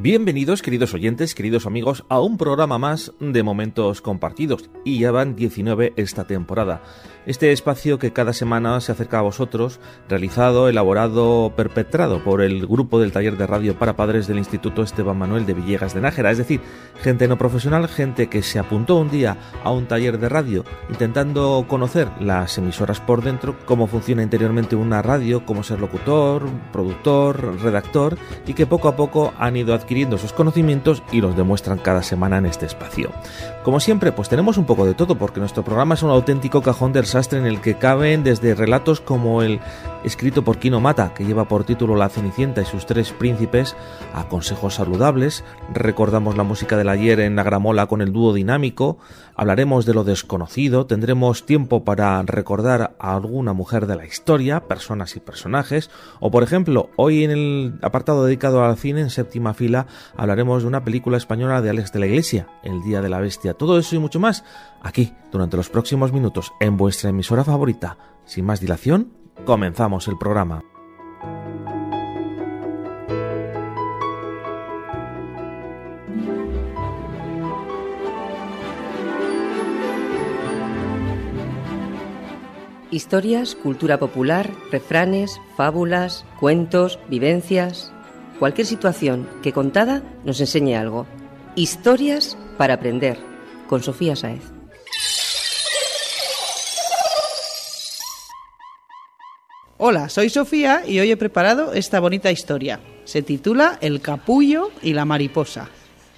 Bienvenidos, queridos oyentes, queridos amigos, a un programa más de Momentos Compartidos. Y ya van 19 esta temporada. Este espacio que cada semana se acerca a vosotros, realizado, elaborado, perpetrado por el grupo del Taller de Radio para Padres del Instituto Esteban Manuel de Villegas de Nájera. Es decir, gente no profesional, gente que se apuntó un día a un taller de radio intentando conocer las emisoras por dentro, cómo funciona interiormente una radio, cómo ser locutor, productor, redactor, y que poco a poco han ido adquiriendo esos conocimientos y los demuestran cada semana en este espacio. Como siempre, pues tenemos un poco de todo, porque nuestro programa es un auténtico cajón del sastre en el que caben desde relatos como el escrito por Quino Mata, que lleva por título La Cenicienta y sus tres príncipes, a consejos saludables. Recordamos la música del ayer en la gramola con el dúo dinámico, hablaremos de lo desconocido, tendremos tiempo para recordar a alguna mujer de la historia, personas y personajes, o por ejemplo, hoy en el apartado dedicado al cine, en séptima fila, hablaremos de una película española de Alex de la Iglesia, El Día de la Bestia. Todo eso y mucho más, aquí, durante los próximos minutos, en vuestra emisora favorita. Sin más dilación, comenzamos el programa. Historias, cultura popular, refranes, fábulas, cuentos, vivencias... Cualquier situación que contada nos enseñe algo. Historias para aprender, con Sofía Sáez. Hola, soy Sofía y hoy he preparado esta bonita historia. Se titula El capullo y la mariposa.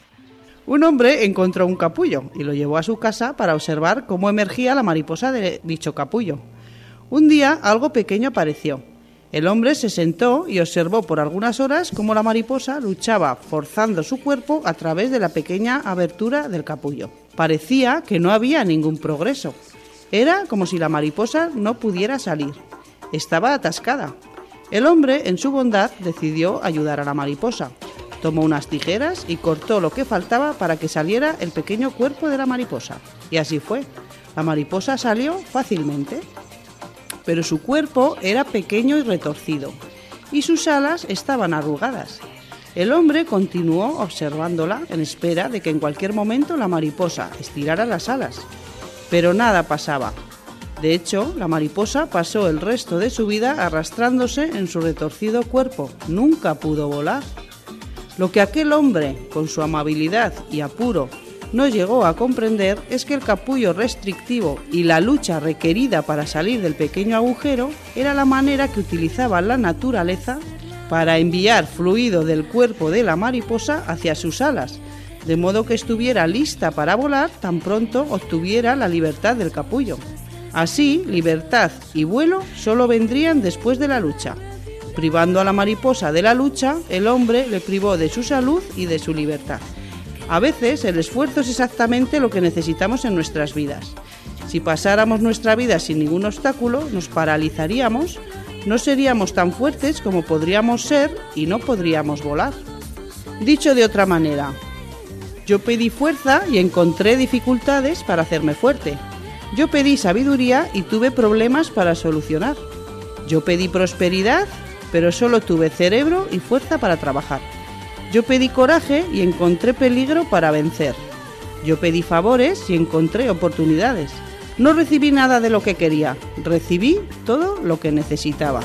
Un hombre encontró un capullo y lo llevó a su casa para observar cómo emergía la mariposa de dicho capullo. Un día algo pequeño apareció. El hombre se sentó y observó por algunas horas cómo la mariposa luchaba forzando su cuerpo a través de la pequeña abertura del capullo. Parecía que no había ningún progreso. Era como si la mariposa no pudiera salir. Estaba atascada. El hombre, en su bondad, decidió ayudar a la mariposa. Tomó unas tijeras y cortó lo que faltaba para que saliera el pequeño cuerpo de la mariposa. Y así fue. La mariposa salió fácilmente. Pero su cuerpo era pequeño y retorcido, y sus alas estaban arrugadas. El hombre continuó observándola en espera de que en cualquier momento la mariposa estirara las alas. Pero nada pasaba. De hecho, la mariposa pasó el resto de su vida arrastrándose en su retorcido cuerpo. Nunca pudo volar. Lo que aquel hombre, con su amabilidad y apuro, no llegó a comprender es que el capullo restrictivo y la lucha requerida para salir del pequeño agujero era la manera que utilizaba la naturaleza para enviar fluido del cuerpo de la mariposa hacia sus alas, de modo que estuviera lista para volar tan pronto obtuviera la libertad del capullo. Así, libertad y vuelo solo vendrían después de la lucha. Privando a la mariposa de la lucha, el hombre le privó de su salud y de su libertad. A veces el esfuerzo es exactamente lo que necesitamos en nuestras vidas. Si pasáramos nuestra vida sin ningún obstáculo, nos paralizaríamos, no seríamos tan fuertes como podríamos ser y no podríamos volar. Dicho de otra manera, yo pedí fuerza y encontré dificultades para hacerme fuerte. Yo pedí sabiduría y tuve problemas para solucionar. Yo pedí prosperidad, pero solo tuve cerebro y fuerza para trabajar. Yo pedí coraje y encontré peligro para vencer. Yo pedí favores y encontré oportunidades. No recibí nada de lo que quería, recibí todo lo que necesitaba.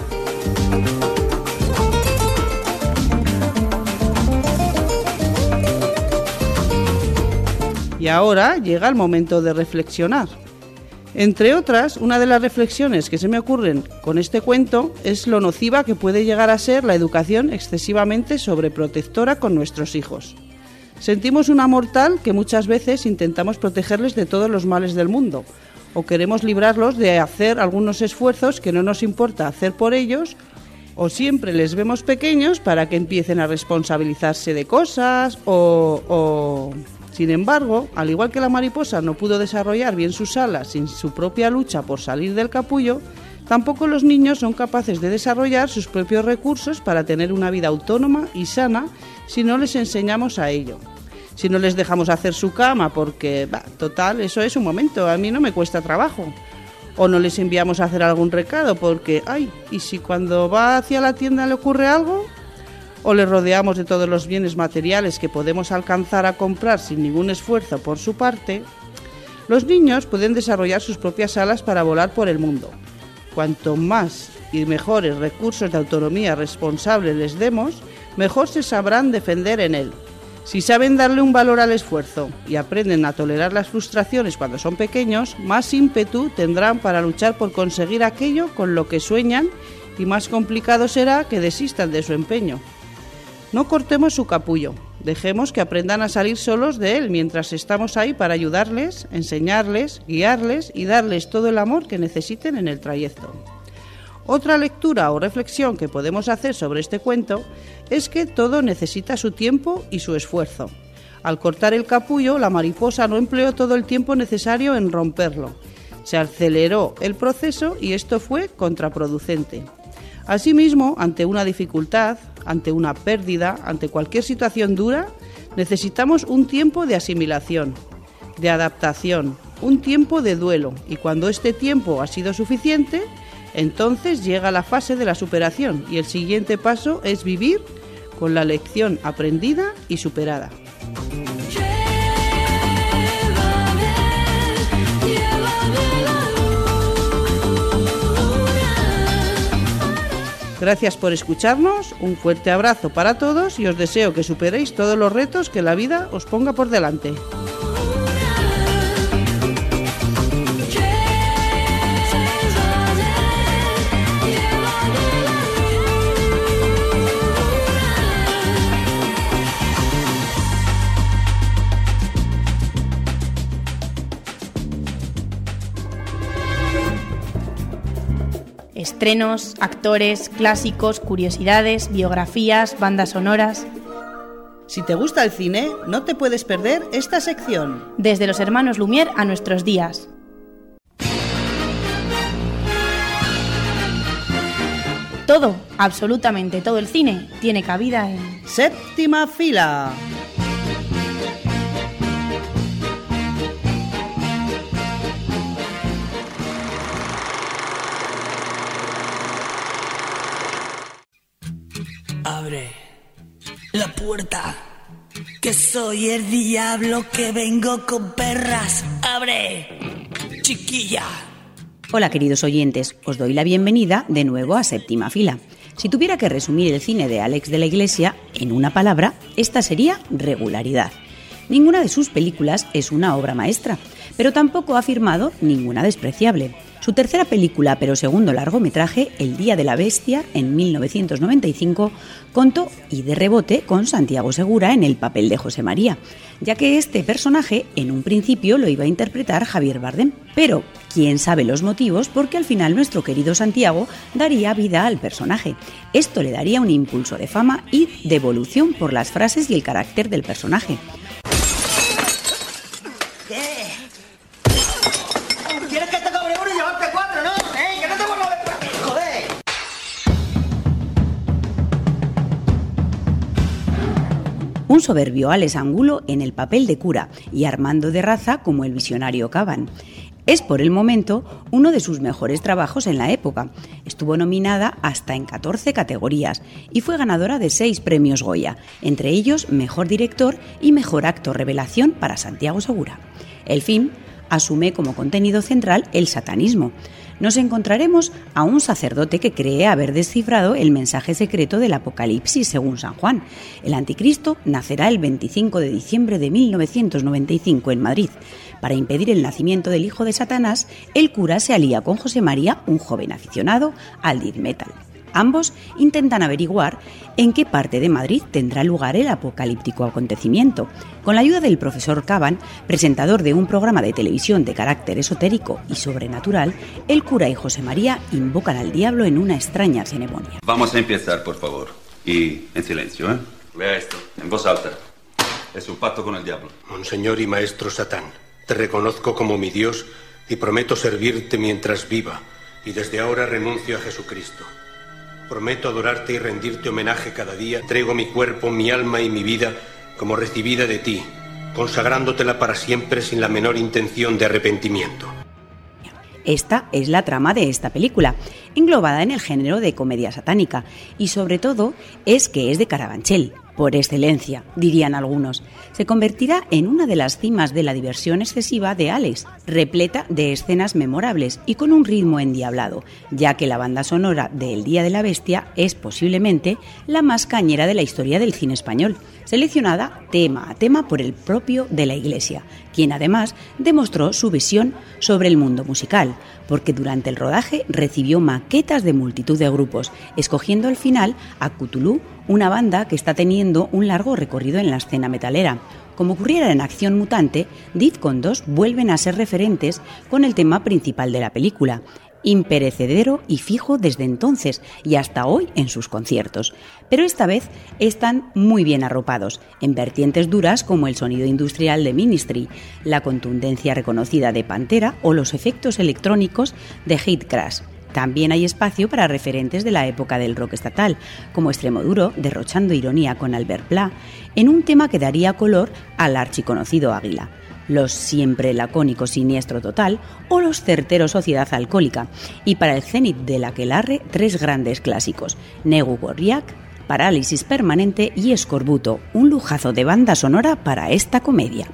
Y ahora llega el momento de reflexionar. Entre otras, una de las reflexiones que se me ocurren con este cuento es lo nociva que puede llegar a ser la educación excesivamente sobreprotectora con nuestros hijos. Sentimos un amor tal que muchas veces intentamos protegerles de todos los males del mundo, o queremos librarlos de hacer algunos esfuerzos que no nos importa hacer por ellos, o siempre les vemos pequeños para que empiecen a responsabilizarse de cosas, Sin embargo, al igual que la mariposa no pudo desarrollar bien sus alas sin su propia lucha por salir del capullo, tampoco los niños son capaces de desarrollar sus propios recursos para tener una vida autónoma y sana si no les enseñamos a ello. Si no les dejamos hacer su cama porque, total, eso es un momento, a mí no me cuesta trabajo. O no les enviamos a hacer algún recado porque, ¿y si cuando va hacia la tienda le ocurre algo? o les rodeamos de todos los bienes materiales que podemos alcanzar a comprar sin ningún esfuerzo por su parte, los niños pueden desarrollar sus propias alas para volar por el mundo. Cuanto más y mejores recursos de autonomía responsable les demos, mejor se sabrán defender en él. Si saben darle un valor al esfuerzo y aprenden a tolerar las frustraciones cuando son pequeños, más ímpetu tendrán para luchar por conseguir aquello con lo que sueñan y más complicado será que desistan de su empeño. No cortemos su capullo, dejemos que aprendan a salir solos de él mientras estamos ahí para ayudarles, enseñarles, guiarles y darles todo el amor que necesiten en el trayecto. Otra lectura o reflexión que podemos hacer sobre este cuento es que todo necesita su tiempo y su esfuerzo. Al cortar el capullo, la mariposa no empleó todo el tiempo necesario en romperlo. Se aceleró el proceso y esto fue contraproducente. Asimismo, ante una dificultad, ante una pérdida, ante cualquier situación dura, necesitamos un tiempo de asimilación, de adaptación, un tiempo de duelo, y cuando este tiempo ha sido suficiente, entonces llega la fase de la superación y el siguiente paso es vivir con la lección aprendida y superada. Gracias por escucharnos, un fuerte abrazo para todos y os deseo que superéis todos los retos que la vida os ponga por delante. Estrenos, actores, clásicos, curiosidades, biografías, bandas sonoras. Si te gusta el cine, no te puedes perder esta sección. Desde los hermanos Lumière a nuestros días. Todo, absolutamente todo el cine tiene cabida en Séptima Fila. Abre la puerta, que soy el diablo que vengo con perras. Abre, chiquilla. Hola queridos oyentes, os doy la bienvenida de nuevo a Séptima Fila. Si tuviera que resumir el cine de Àlex de la Iglesia en una palabra, esta sería regularidad. Ninguna de sus películas es una obra maestra, pero tampoco ha firmado ninguna despreciable. Su tercera película, pero segundo largometraje, El Día de la Bestia, en 1995, contó, y de rebote, con Santiago Segura en el papel de José María, ya que este personaje en un principio lo iba a interpretar Javier Bardem. Pero quién sabe los motivos, porque al final nuestro querido Santiago daría vida al personaje. Esto le daría un impulso de fama y de evolución por las frases y el carácter del personaje. ¿Quieres que te cobre uno y llevarte cuatro, no? Que no te vuelvo a ver por aquí, joder. Un soberbio Alex Angulo en el papel de cura y Armando de Raza como el visionario Caban. Es por el momento uno de sus mejores trabajos en la época. Estuvo nominada hasta en 14 categorías y fue ganadora de 6 premios Goya, entre ellos Mejor Director y Mejor Actor Revelación para Santiago Segura. El film asume como contenido central el satanismo. Nos encontraremos a un sacerdote que cree haber descifrado el mensaje secreto del Apocalipsis según San Juan. El anticristo nacerá el 25 de diciembre de 1995 en Madrid. Para impedir el nacimiento del hijo de Satanás, el cura se alía con José María, un joven aficionado al death metal. Ambos intentan averiguar en qué parte de Madrid tendrá lugar el apocalíptico acontecimiento. Con la ayuda del profesor Caban, presentador de un programa de televisión de carácter esotérico y sobrenatural, el cura y José María invocan al diablo en una extraña ceremonia. Vamos a empezar, por favor. Y en silencio, ¿eh? Lea esto, en voz alta. Es un pacto con el diablo. Monseñor y maestro Satán, te reconozco como mi Dios y prometo servirte mientras viva, y desde ahora renuncio a Jesucristo. Prometo adorarte y rendirte homenaje cada día. Entrego mi cuerpo, mi alma y mi vida como recibida de ti, consagrándotela para siempre sin la menor intención de arrepentimiento. Esta es la trama de esta película, englobada en el género de comedia satánica, y sobre todo es que es de Carabanchel, por excelencia, dirían algunos. Se convertirá en una de las cimas de la diversión excesiva de Alex, repleta de escenas memorables y con un ritmo endiablado, ya que la banda sonora de El Día de la Bestia es posiblemente la más cañera de la historia del cine español, seleccionada tema a tema por el propio de la Iglesia, quien además demostró su visión sobre el mundo musical, porque durante el rodaje recibió maquetas de multitud de grupos, escogiendo al final a Cthulhu, una banda que está teniendo un largo recorrido en la escena metalera. Como ocurriera en Acción Mutante, Defcon 2 vuelven a ser referentes con el tema principal de la película, imperecedero y fijo desde entonces y hasta hoy en sus conciertos. Pero esta vez están muy bien arropados, en vertientes duras como el sonido industrial de Ministry, la contundencia reconocida de Pantera o los efectos electrónicos de Hate Crash. También hay espacio para referentes de la época del rock estatal, como Extremoduro, derrochando ironía con Albert Pla, en un tema que daría color al archiconocido Águila, los siempre lacónicos Siniestro Total o los certeros Sociedad Alcohólica, y para el cenit del aquelarre 3 grandes clásicos, Negu Gorriak, Parálisis Permanente y Escorbuto, un lujazo de banda sonora para esta comedia.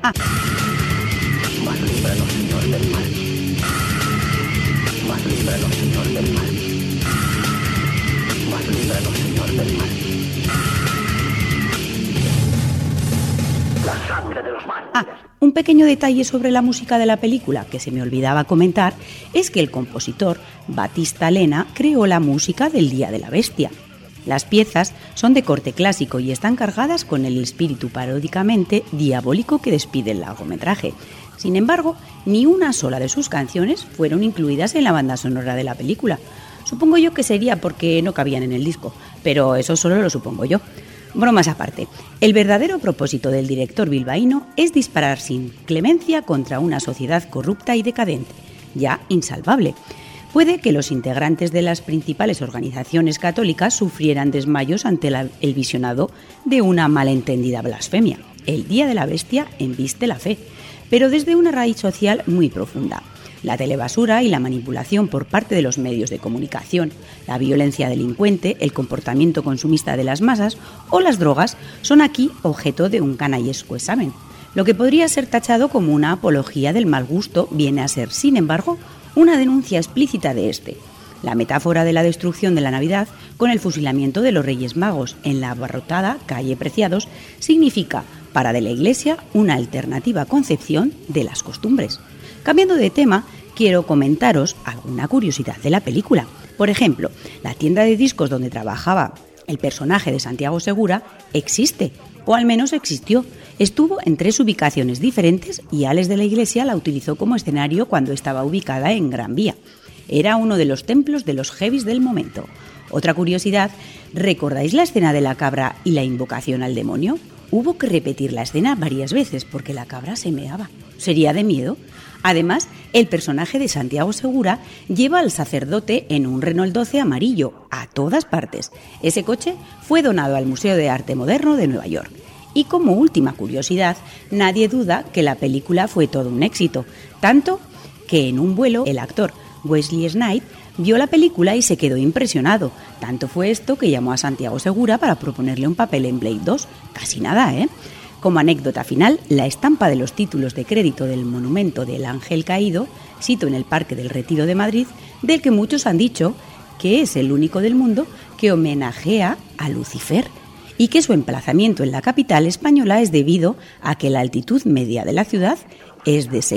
Un pequeño detalle sobre la música de la película que se me olvidaba comentar es que el compositor Batista Lena creó la música del Día de la Bestia. Las piezas son de corte clásico y están cargadas con el espíritu paródicamente diabólico que despide el largometraje. Sin embargo, ni una sola de sus canciones fueron incluidas en la banda sonora de la película. Supongo yo que sería porque no cabían en el disco, pero eso solo lo supongo yo. Bromas aparte, el verdadero propósito del director bilbaíno es disparar sin clemencia contra una sociedad corrupta y decadente, ya insalvable. Puede que los integrantes de las principales organizaciones católicas sufrieran desmayos ante el visionado de una malentendida blasfemia. El Día de la Bestia embiste la fe, pero desde una raíz social muy profunda. La telebasura y la manipulación por parte de los medios de comunicación, la violencia delincuente, el comportamiento consumista de las masas o las drogas son aquí objeto de un canallesco examen. Lo que podría ser tachado como una apología del mal gusto viene a ser, sin embargo, una denuncia explícita de este. La metáfora de la destrucción de la Navidad con el fusilamiento de los Reyes Magos en la abarrotada calle Preciados significa, para de la Iglesia, una alternativa concepción de las costumbres. Cambiando de tema, quiero comentaros alguna curiosidad de la película. Por ejemplo, la tienda de discos donde trabajaba el personaje de Santiago Segura existe, o al menos existió. Estuvo en 3 ubicaciones diferentes y Alex de la Iglesia la utilizó como escenario cuando estaba ubicada en Gran Vía. Era uno de los templos de los heavies del momento. Otra curiosidad, ¿recordáis la escena de la cabra y la invocación al demonio? Hubo que repetir la escena varias veces porque la cabra se meaba. ¿Sería de miedo? Además, el personaje de Santiago Segura lleva al sacerdote en un Renault 12 amarillo, a todas partes. Ese coche fue donado al Museo de Arte Moderno de Nueva York. Y como última curiosidad, nadie duda que la película fue todo un éxito, tanto que en un vuelo el actor Wesley Snipes vio la película y se quedó impresionado. Tanto fue esto que llamó a Santiago Segura para proponerle un papel en Blade 2. Casi nada, ¿eh? Como anécdota final, la estampa de los títulos de crédito del monumento del Ángel Caído, sito en el Parque del Retiro de Madrid, del que muchos han dicho que es el único del mundo que homenajea a Lucifer y que su emplazamiento en la capital española es debido a que la altitud media de la ciudad es de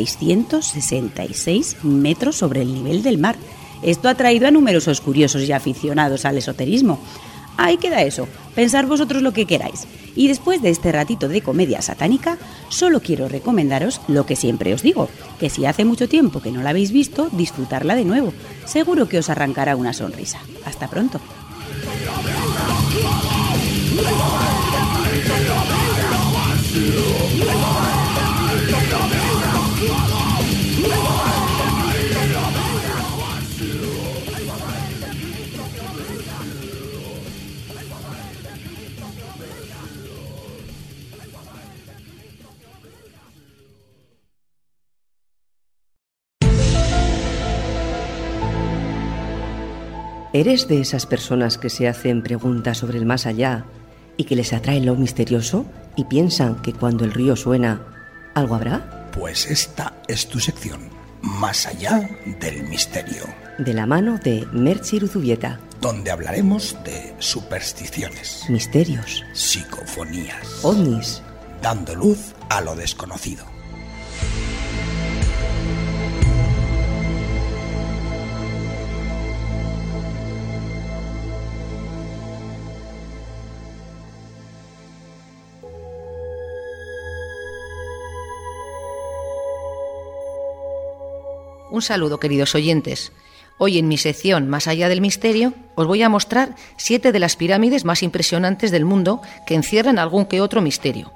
666 metros sobre el nivel del mar. Esto ha traído a numerosos curiosos y aficionados al esoterismo. Ahí queda eso, pensar vosotros lo que queráis. Y después de este ratito de comedia satánica, solo quiero recomendaros lo que siempre os digo, que si hace mucho tiempo que no la habéis visto, disfrutarla de nuevo. Seguro que os arrancará una sonrisa. Hasta pronto. ¿Eres de esas personas que se hacen preguntas sobre el más allá y que les atrae lo misterioso y piensan que cuando el río suena, algo habrá? Pues esta es tu sección, Más allá del misterio. De la mano de Merche Iruzubieta. Donde hablaremos de supersticiones, misterios, psicofonías, ovnis, dando luz a lo desconocido. Un saludo, queridos oyentes. Hoy en mi sección Más allá del misterio os voy a mostrar 7 de las pirámides más impresionantes del mundo que encierran algún que otro misterio.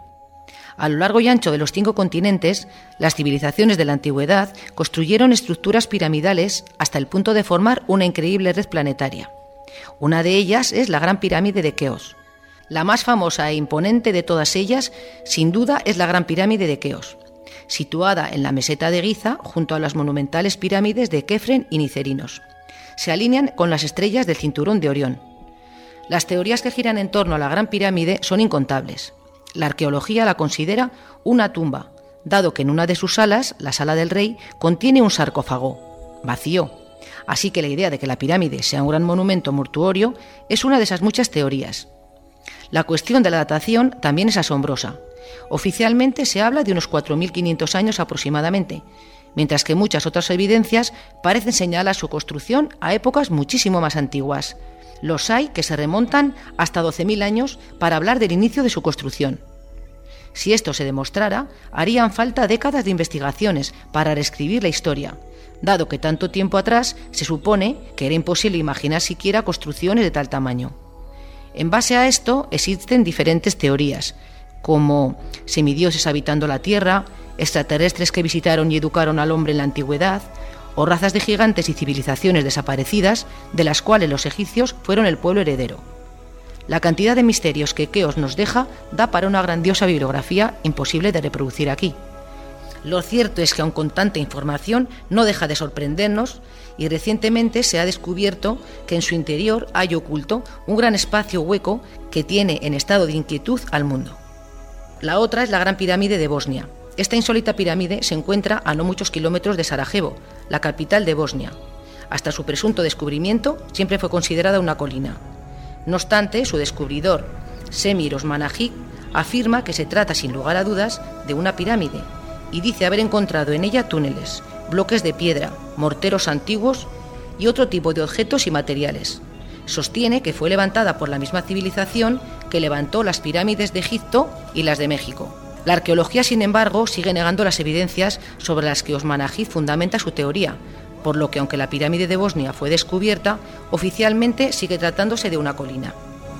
A lo largo y ancho de los 5 continentes, las civilizaciones de la antigüedad construyeron estructuras piramidales hasta el punto de formar una increíble red planetaria. Una de ellas es la Gran Pirámide de Keops. La más famosa e imponente de todas ellas, sin duda, es la Gran Pirámide de Keops, situada en la meseta de Giza junto a las monumentales pirámides de Kefren y Nicerinos. Se alinean con las estrellas del cinturón de Orión. Las teorías que giran en torno a la Gran Pirámide son incontables. La arqueología la considera una tumba, dado que en una de sus salas, la Sala del Rey, contiene un sarcófago vacío. Así que la idea de que la pirámide sea un gran monumento mortuorio es una de esas muchas teorías. La cuestión de la datación también es asombrosa. Oficialmente se habla de unos 4.500 años aproximadamente, mientras que muchas otras evidencias parecen señalar su construcción a épocas muchísimo más antiguas. Los hay que se remontan hasta 12.000 años para hablar del inicio de su construcción. Si esto se demostrara, harían falta décadas de investigaciones para reescribir la historia, dado que tanto tiempo atrás se supone que era imposible imaginar siquiera construcciones de tal tamaño. En base a esto existen diferentes teorías, como semidioses habitando la Tierra, extraterrestres que visitaron y educaron al hombre en la antigüedad, o razas de gigantes y civilizaciones desaparecidas, de las cuales los egipcios fueron el pueblo heredero. La cantidad de misterios que Keops nos deja da para una grandiosa bibliografía imposible de reproducir aquí. Lo cierto es que aun con tanta información no deja de sorprendernos, y recientemente se ha descubierto que en su interior hay oculto un gran espacio hueco que tiene en estado de inquietud al mundo. La otra es la Gran Pirámide de Bosnia. Esta insólita pirámide se encuentra a no muchos kilómetros de Sarajevo, la capital de Bosnia. Hasta su presunto descubrimiento siempre fue considerada una colina. No obstante, su descubridor, Semir Osmanagic, afirma que se trata sin lugar a dudas de una pirámide y dice haber encontrado en ella túneles, bloques de piedra, morteros antiguos y otro tipo de objetos y materiales. Sostiene que fue levantada por la misma civilización que levantó las pirámides de Egipto y las de México. La arqueología, sin embargo, sigue negando las evidencias sobre las que Osmanagic fundamenta su teoría, por lo que aunque la pirámide de Bosnia fue descubierta, oficialmente sigue tratándose de una colina.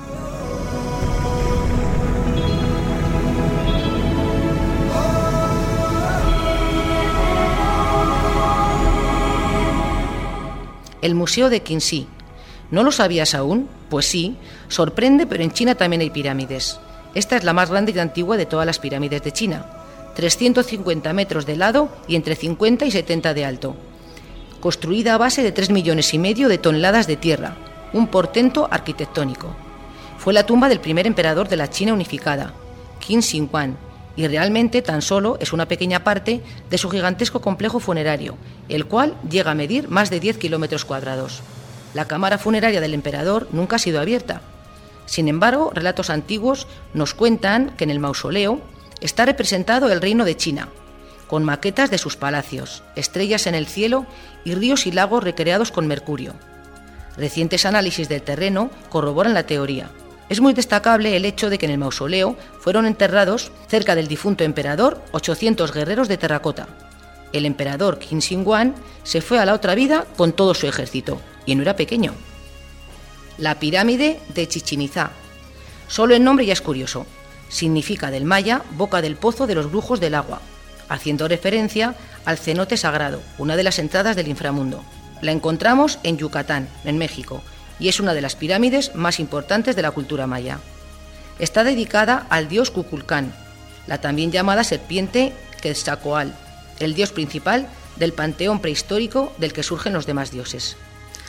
El Museo de Qinzhou. ¿No lo sabías aún? Pues sí, sorprende, pero en China también hay pirámides. Esta es la más grande y antigua de todas las pirámides de China. 350 metros de lado y entre 50 y 70 de alto. Construida a base de 3,5 millones de toneladas de tierra, un portento arquitectónico. Fue la tumba del primer emperador de la China unificada, Qin Shi Huang, y realmente tan solo es una pequeña parte de su gigantesco complejo funerario, el cual llega a medir más de 10 kilómetros cuadrados. La cámara funeraria del emperador nunca ha sido abierta. Sin embargo, relatos antiguos nos cuentan que en el mausoleo está representado el reino de China, con maquetas de sus palacios, estrellas en el cielo y ríos y lagos recreados con mercurio. Recientes análisis del terreno corroboran la teoría. Es muy destacable el hecho de que en el mausoleo fueron enterrados, cerca del difunto emperador, 800 guerreros de terracota. El emperador Qin Shi Huang se fue a la otra vida con todo su ejército, y no era pequeño. La pirámide de Chichén Itzá. Solo el nombre ya es curioso. Significa del maya boca del pozo de los brujos del agua, haciendo referencia al cenote sagrado, una de las entradas del inframundo. La encontramos en Yucatán, en México, y es una de las pirámides más importantes de la cultura maya. Está dedicada al dios Kukulcán, la también llamada serpiente Quetzalcóatl, el dios principal del panteón prehistórico del que surgen los demás dioses.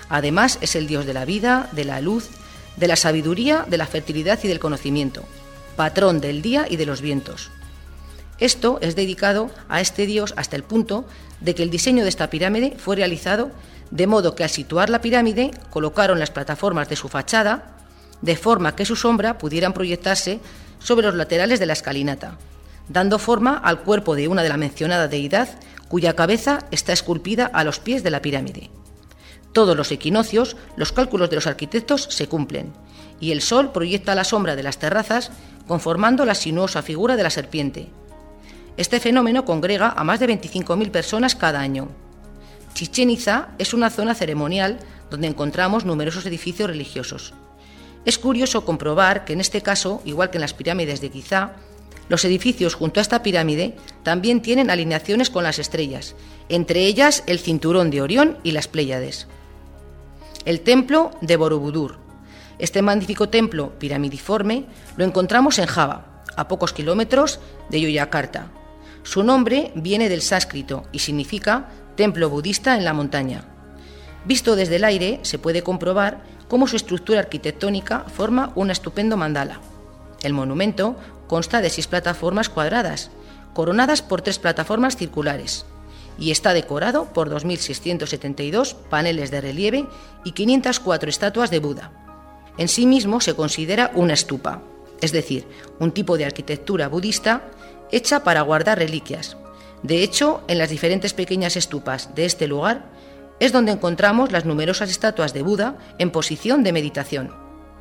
Además, es el dios de la vida, de la luz, de la sabiduría, de la fertilidad y del conocimiento, patrón del día y de los vientos. Esto es dedicado a este dios hasta el punto de que el diseño de esta pirámide fue realizado de modo que al situar la pirámide colocaron las plataformas de su fachada de forma que su sombra pudieran proyectarse sobre los laterales de la escalinata, dando forma al cuerpo de una de la mencionada deidad cuya cabeza está esculpida a los pies de la pirámide. Todos los equinoccios, los cálculos de los arquitectos se cumplen, y el sol proyecta la sombra de las terrazas conformando la sinuosa figura de la serpiente. Este fenómeno congrega a más de 25.000 personas cada año. Chichén Itzá es una zona ceremonial donde encontramos numerosos edificios religiosos. Es curioso comprobar que en este caso, igual que en las pirámides de Gizá, los edificios junto a esta pirámide también tienen alineaciones con las estrellas, entre ellas el cinturón de Orión y las Pléyades. El templo de Borobudur. Este magnífico templo piramidiforme lo encontramos en Java, a pocos kilómetros de Yogyakarta. Su nombre viene del sánscrito y significa templo budista en la montaña. Visto desde el aire, se puede comprobar cómo su estructura arquitectónica forma un estupendo mandala. El monumento consta de 6 plataformas cuadradas, coronadas por 3 plataformas circulares, y está decorado por 2.672 paneles de relieve y 504 estatuas de Buda. En sí mismo se considera una stupa, es decir, un tipo de arquitectura budista hecha para guardar reliquias. De hecho, en las diferentes pequeñas estupas de este lugar es donde encontramos las numerosas estatuas de Buda en posición de meditación.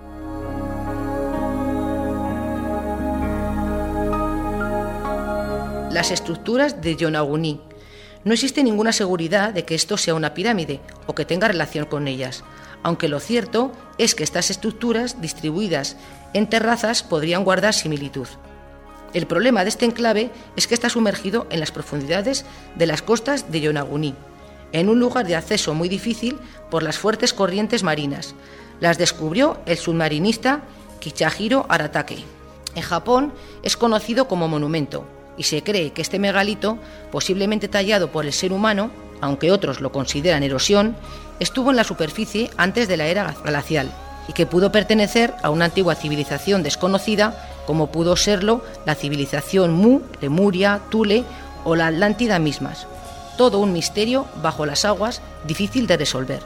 Las estructuras de Yonaguni. No existe ninguna seguridad de que esto sea una pirámide o que tenga relación con ellas, aunque lo cierto es que estas estructuras distribuidas en terrazas podrían guardar similitud. El problema de este enclave es que está sumergido en las profundidades de las costas de Yonaguni, en un lugar de acceso muy difícil por las fuertes corrientes marinas. Las descubrió el submarinista Kichajiro Aratake. En Japón es conocido como monumento y se cree que este megalito, posiblemente tallado por el ser humano, aunque otros lo consideran erosión, estuvo en la superficie antes de la era glacial y que pudo pertenecer a una antigua civilización desconocida como pudo serlo la civilización Mu, Lemuria, Thule o la Atlántida mismas. Todo un misterio bajo las aguas difícil de resolver.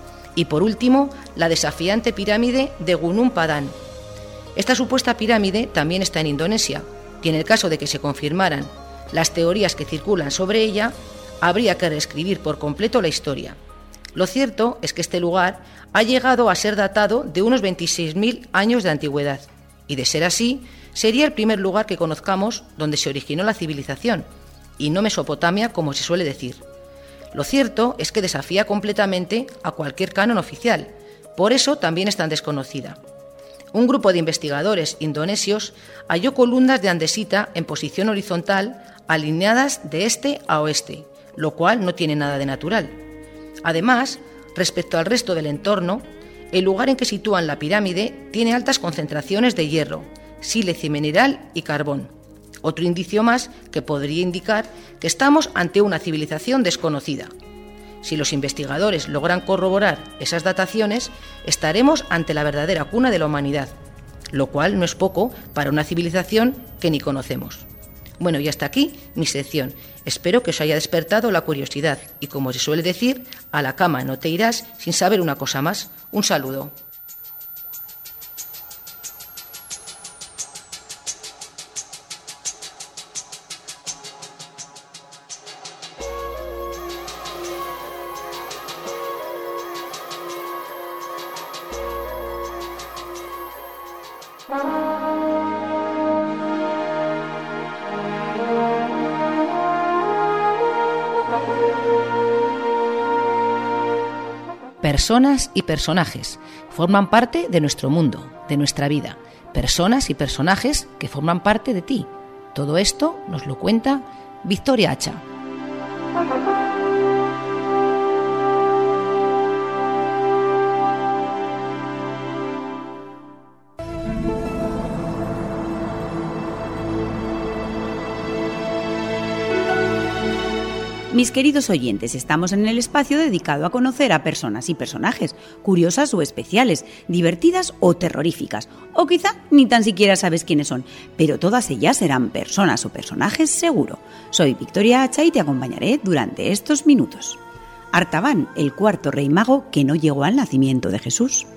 Y por último, la desafiante pirámide de Gunung Padang. Esta supuesta pirámide también está en Indonesia, y en el caso de que se confirmaran las teorías que circulan sobre ella, habría que reescribir por completo la historia. Lo cierto es que este lugar ha llegado a ser datado de unos 26.000 años de antigüedad, y de ser así, sería el primer lugar que conozcamos donde se originó la civilización, y no Mesopotamia como se suele decir. Lo cierto es que desafía completamente a cualquier canon oficial, por eso también es tan desconocida. Un grupo de investigadores indonesios halló columnas de andesita en posición horizontal alineadas de este a oeste, lo cual no tiene nada de natural. Además, respecto al resto del entorno, el lugar en que sitúan la pirámide tiene altas concentraciones de hierro, sílice mineral y carbón. Otro indicio más que podría indicar que estamos ante una civilización desconocida. Si los investigadores logran corroborar esas dataciones, estaremos ante la verdadera cuna de la humanidad, lo cual no es poco para una civilización que ni conocemos. Bueno, y hasta aquí mi sección. Espero que os haya despertado la curiosidad y, como se suele decir, a la cama no te irás sin saber una cosa más. Un saludo. Personas y personajes forman parte de nuestro mundo, de nuestra vida. Personas y personajes que forman parte de ti. Todo esto nos lo cuenta Victoria Hacha. Mis queridos oyentes, estamos en el espacio dedicado a conocer a personas y personajes, curiosas o especiales, divertidas o terroríficas, o quizá ni tan siquiera sabes quiénes son, pero todas ellas serán personas o personajes seguro. Soy Victoria Hacha y te acompañaré durante estos minutos. Artaban, el cuarto rey mago que no llegó al nacimiento de Jesús.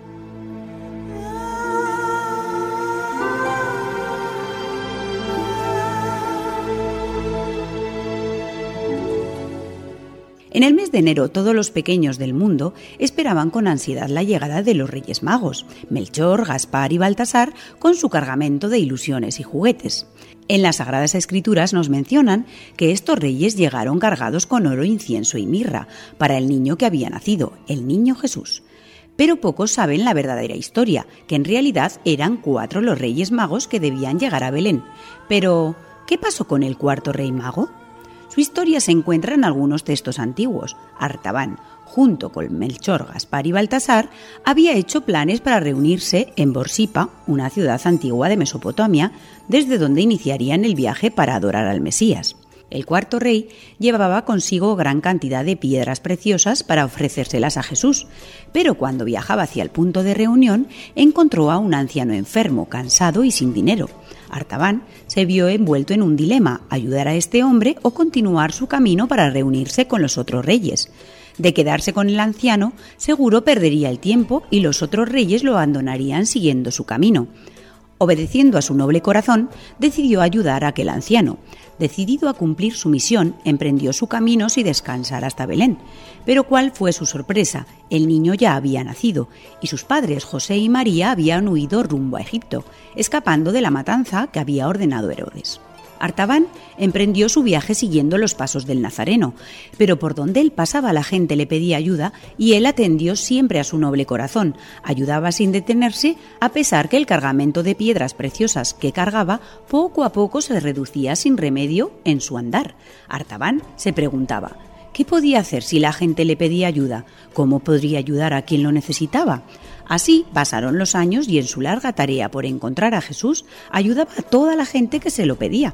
En el mes de enero todos los pequeños del mundo esperaban con ansiedad la llegada de los Reyes Magos, Melchor, Gaspar y Baltasar, con su cargamento de ilusiones y juguetes. En las Sagradas Escrituras nos mencionan que estos reyes llegaron cargados con oro, incienso y mirra para el niño que había nacido, el niño Jesús. Pero pocos saben la verdadera historia, que en realidad eran 4 los Reyes Magos que debían llegar a Belén. Pero, ¿qué pasó con el cuarto rey mago? Su historia se encuentra en algunos textos antiguos. Artaban, junto con Melchor, Gaspar y Baltasar, había hecho planes para reunirse en Borsipa, una ciudad antigua de Mesopotamia, desde donde iniciarían el viaje para adorar al Mesías. El cuarto rey llevaba consigo gran cantidad de piedras preciosas para ofrecérselas a Jesús, pero cuando viajaba hacia el punto de reunión encontró a un anciano enfermo, cansado y sin dinero. Artaban se vio envuelto en un dilema: ayudar a este hombre o continuar su camino para reunirse con los otros reyes. De quedarse con el anciano, seguro perdería el tiempo y los otros reyes lo abandonarían siguiendo su camino. Obedeciendo a su noble corazón, decidió ayudar a aquel anciano. Decidido a cumplir su misión, emprendió su camino sin descansar hasta Belén. Pero ¿cuál fue su sorpresa? El niño ya había nacido y sus padres, José y María, habían huido rumbo a Egipto, escapando de la matanza que había ordenado Herodes. Artaban emprendió su viaje siguiendo los pasos del Nazareno, pero por donde él pasaba la gente le pedía ayuda y él atendió siempre a su noble corazón, ayudaba sin detenerse, a pesar que el cargamento de piedras preciosas que cargaba poco a poco se reducía sin remedio en su andar. Artaban se preguntaba: ¿qué podía hacer si la gente le pedía ayuda? ¿Cómo podría ayudar a quien lo necesitaba? Así pasaron los años y en su larga tarea por encontrar a Jesús ayudaba a toda la gente que se lo pedía.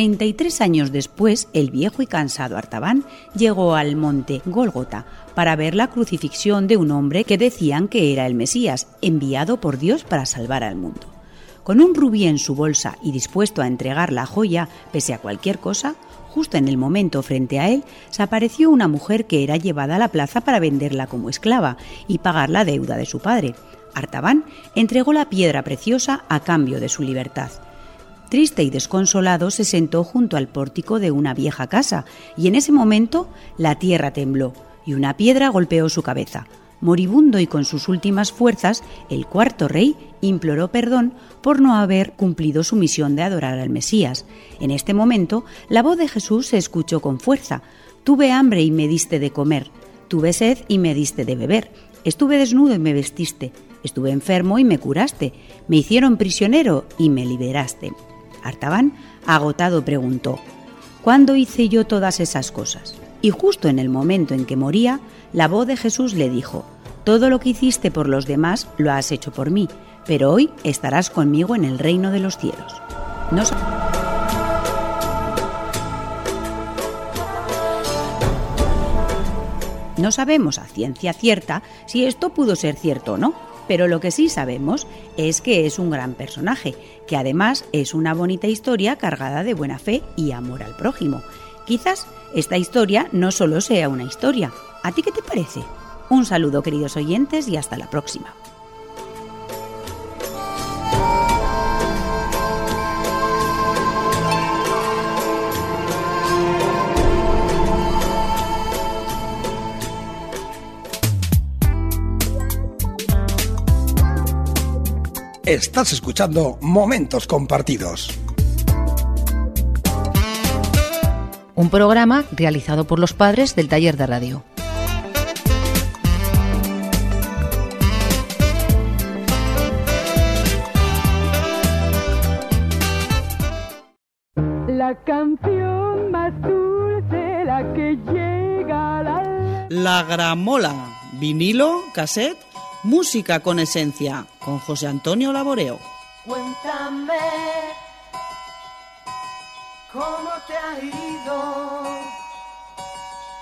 33 años después, el viejo y cansado Artaban llegó al monte Gólgota para ver la crucifixión de un hombre que decían que era el Mesías, enviado por Dios para salvar al mundo. Con un rubí en su bolsa y dispuesto a entregar la joya pese a cualquier cosa, justo en el momento frente a él se apareció una mujer que era llevada a la plaza para venderla como esclava y pagar la deuda de su padre. Artaban entregó la piedra preciosa a cambio de su libertad. Triste y desconsolado se sentó junto al pórtico de una vieja casa y en ese momento la tierra tembló y una piedra golpeó su cabeza. Moribundo y con sus últimas fuerzas, el cuarto rey imploró perdón por no haber cumplido su misión de adorar al Mesías. En este momento, la voz de Jesús se escuchó con fuerza: «Tuve hambre y me diste de comer, tuve sed y me diste de beber, estuve desnudo y me vestiste, estuve enfermo y me curaste, me hicieron prisionero y me liberaste». Artaban, agotado, preguntó: «¿Cuándo hice yo todas esas cosas?». Y justo en el momento en que moría, la voz de Jesús le dijo: «Todo lo que hiciste por los demás lo has hecho por mí, pero hoy estarás conmigo en el reino de los cielos». No sabemos a ciencia cierta si esto pudo ser cierto o no, pero lo que sí sabemos es que es un gran personaje, que además es una bonita historia cargada de buena fe y amor al prójimo. Quizás esta historia no solo sea una historia. ¿A ti qué te parece? Un saludo, queridos oyentes, y hasta la próxima. Estás escuchando Momentos Compartidos. Un programa realizado por los padres del Taller de Radio. La canción más dulce, la que llega La gramola, vinilo, cassette, música con esencia, con José Antonio Laboreo. Cuéntame cómo te ha ido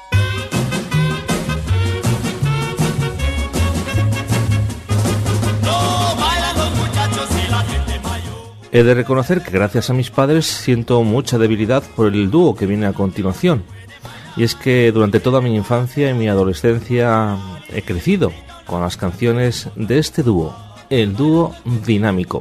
He de reconocer que gracias a mis padres siento mucha debilidad por el dúo que viene a continuación. Y es que durante toda mi infancia y mi adolescencia he crecido con las canciones de este dúo, el dúo Dinámico.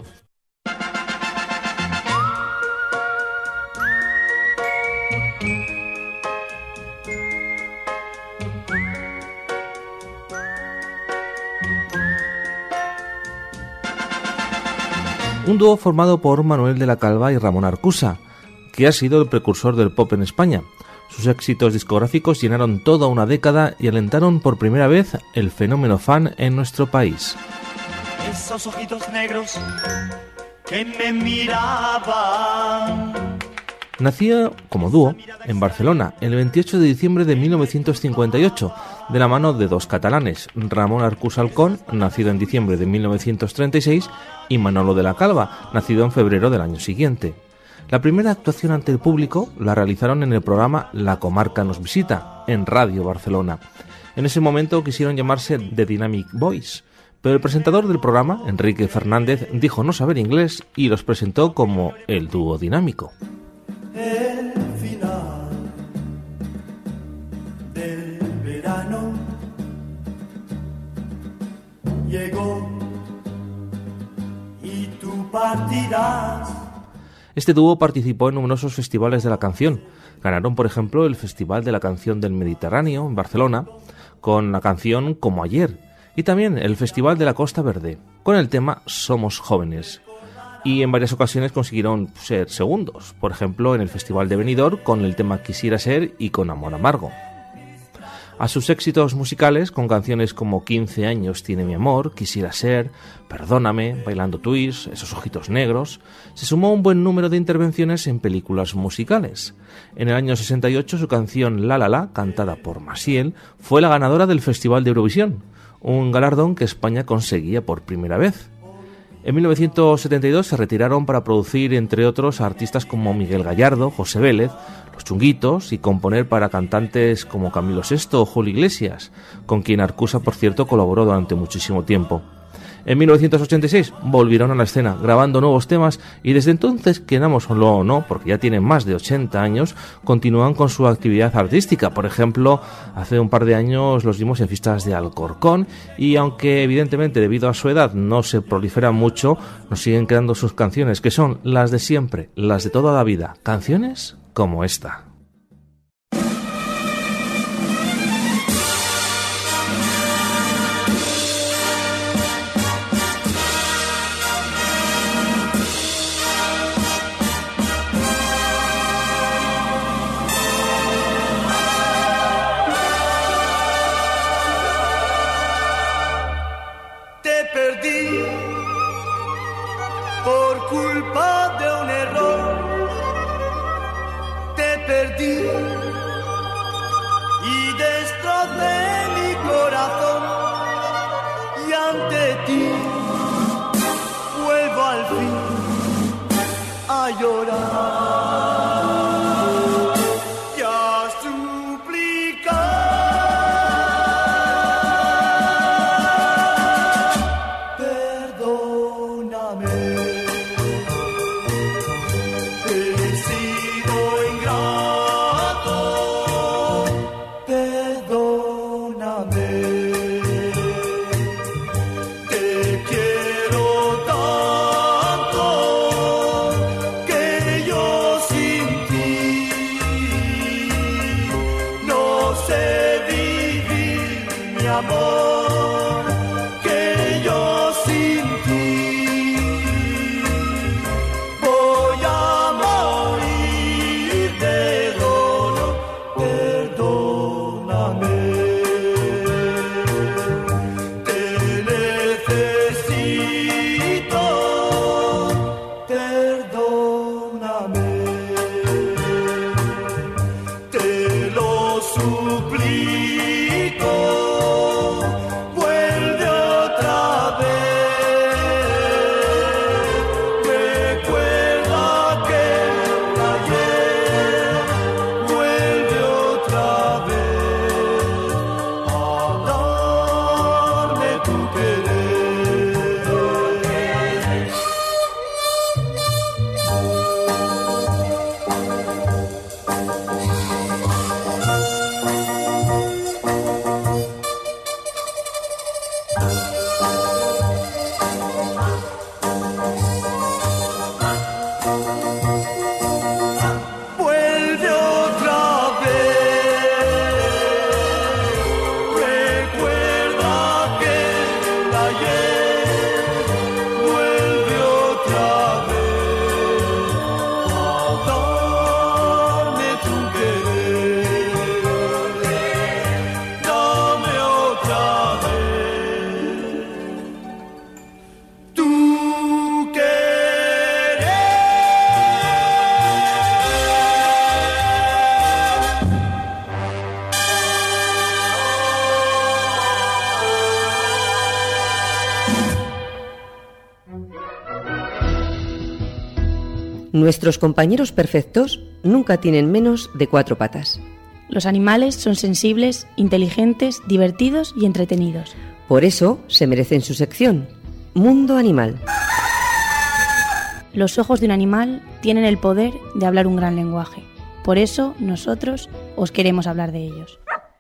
Un dúo formado por Manuel de la Calva y Ramón Arcusa, que ha sido el precursor del pop en España. Sus éxitos discográficos llenaron toda una década y alentaron por primera vez el fenómeno fan en nuestro país. Esos ojitos negros que me miraban. Nació como dúo en Barcelona el 28 de diciembre de 1958, de la mano de dos catalanes, Ramón Arcusa Alcón, nacido en diciembre de 1936, y Manolo de la Calva, nacido en febrero del año siguiente. La primera actuación ante el público la realizaron en el programa La Comarca nos visita, en Radio Barcelona. En ese momento quisieron llamarse The Dynamic Boys, pero el presentador del programa, Enrique Fernández, dijo no saber inglés y los presentó como el dúo dinámico. El final del verano llegó y tú partirás. Este dúo participó en numerosos festivales de la canción. Ganaron, por ejemplo, el Festival de la Canción del Mediterráneo en Barcelona con la canción Como ayer, y también el Festival de la Costa Verde con el tema Somos jóvenes. Y en varias ocasiones consiguieron ser segundos, por ejemplo en el Festival de Benidorm con el tema Quisiera ser y con Amor amargo. A sus éxitos musicales, con canciones como 15 años tiene mi amor, Quisiera ser, Perdóname, Bailando Twist, Esos ojitos negros, se sumó un buen número de intervenciones en películas musicales. En el año 68 su canción La La La, cantada por Maciel, fue la ganadora del Festival de Eurovisión, un galardón que España conseguía por primera vez. En 1972 se retiraron para producir, entre otros, a artistas como Miguel Gallardo, José Vélez, Los Chunguitos y componer para cantantes como Camilo VI o Julio Iglesias, con quien Arcusa, por cierto, colaboró durante muchísimo tiempo. En 1986 volvieron a la escena grabando nuevos temas y desde entonces, querámoslo o no, porque ya tienen más de 80 años, continúan con su actividad artística. Por ejemplo, hace un par de años los vimos en fiestas de Alcorcón y aunque evidentemente debido a su edad no se proliferan mucho, nos siguen quedando sus canciones que son las de siempre, las de toda la vida, canciones como esta. Te lo suplico. Nuestros compañeros perfectos nunca tienen menos de 4 patas. Los animales son sensibles, inteligentes, divertidos y entretenidos. Por eso se merecen su sección, Mundo Animal. Los ojos de un animal tienen el poder de hablar un gran lenguaje. Por eso nosotros os queremos hablar de ellos.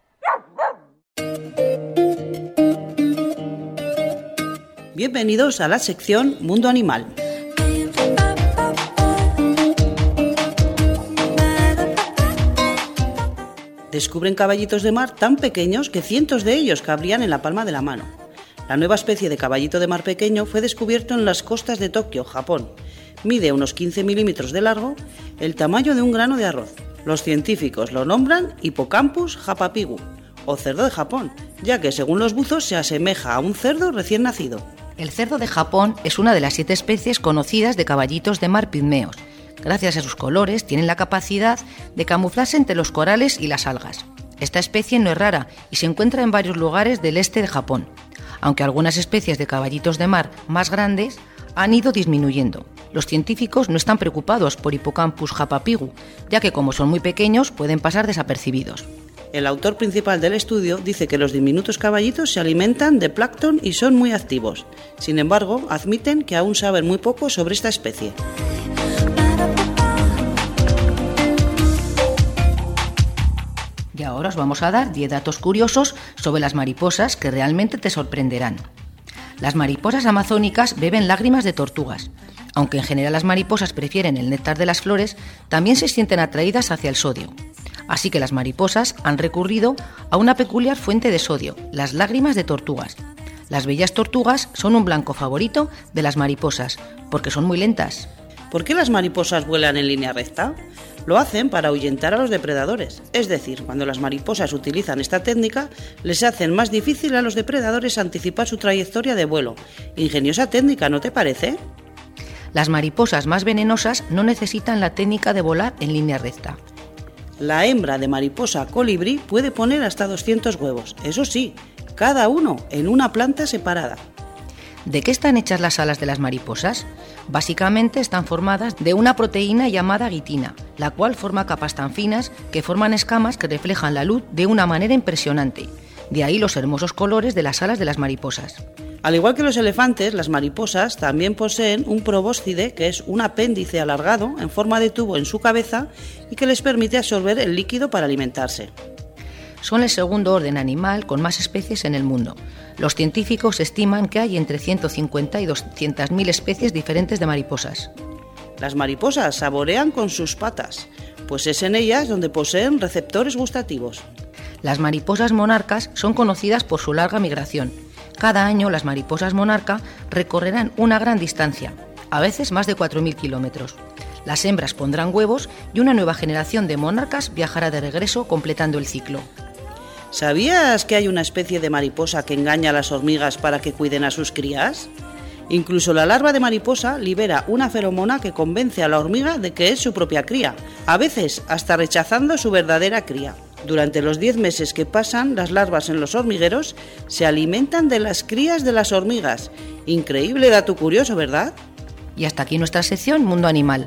Bienvenidos a la sección Mundo Animal. Descubren caballitos de mar tan pequeños que cientos de ellos cabrían en la palma de la mano. La nueva especie de caballito de mar pequeño fue descubierto en las costas de Tokio, Japón. Mide unos 15 milímetros de largo, el tamaño de un grano de arroz. Los científicos lo nombran Hippocampus japapigu, o cerdo de Japón, ya que según los buzos se asemeja a un cerdo recién nacido. El cerdo de Japón es una de las 7 especies conocidas de caballitos de mar pigmeos. Gracias a sus colores, tienen la capacidad de camuflarse entre los corales y las algas. Esta especie no es rara y se encuentra en varios lugares del este de Japón, aunque algunas especies de caballitos de mar más grandes han ido disminuyendo. Los científicos no están preocupados por Hippocampus japapigu, ya que como son muy pequeños pueden pasar desapercibidos. El autor principal del estudio dice que los diminutos caballitos se alimentan de plancton y son muy activos. Sin embargo, admiten que aún saben muy poco sobre esta especie. Y ahora os vamos a dar 10 datos curiosos sobre las mariposas que realmente te sorprenderán. Las mariposas amazónicas beben lágrimas de tortugas. Aunque en general las mariposas prefieren el néctar de las flores, también se sienten atraídas hacia el sodio. Así que las mariposas han recurrido a una peculiar fuente de sodio, las lágrimas de tortugas. Las bellas tortugas son un blanco favorito de las mariposas, porque son muy lentas. ¿Por qué las mariposas vuelan en línea recta? Lo hacen para ahuyentar a los depredadores. Es decir, cuando las mariposas utilizan esta técnica, les hacen más difícil a los depredadores anticipar su trayectoria de vuelo. Ingeniosa técnica, ¿no te parece? Las mariposas más venenosas no necesitan la técnica de volar en línea recta. La hembra de mariposa colibrí puede poner hasta 200 huevos, eso sí, cada uno en una planta separada. ¿De qué están hechas las alas de las mariposas? Básicamente están formadas de una proteína llamada guitina, la cual forma capas tan finas que forman escamas que reflejan la luz de una manera impresionante. De ahí los hermosos colores de las alas de las mariposas. Al igual que los elefantes, las mariposas también poseen un probóscide, que es un apéndice alargado en forma de tubo en su cabeza y que les permite absorber el líquido para alimentarse. Son el segundo orden animal con más especies en el mundo. Los científicos estiman que hay entre 150 y 200.000 especies diferentes de mariposas. Las mariposas saborean con sus patas, pues es en ellas donde poseen receptores gustativos. Las mariposas monarcas son conocidas por su larga migración. Cada año las mariposas monarca recorrerán una gran distancia, a veces más de 4.000 kilómetros. Las hembras pondrán huevos y una nueva generación de monarcas viajará de regreso completando el ciclo. ¿Sabías que hay una especie de mariposa que engaña a las hormigas para que cuiden a sus crías? Incluso la larva de mariposa libera una feromona que convence a la hormiga de que es su propia cría, a veces hasta rechazando su verdadera cría. Durante los 10 meses que pasan las larvas en los hormigueros, se alimentan de las crías de las hormigas. Increíble dato curioso, ¿verdad? Y hasta aquí nuestra sección Mundo Animal.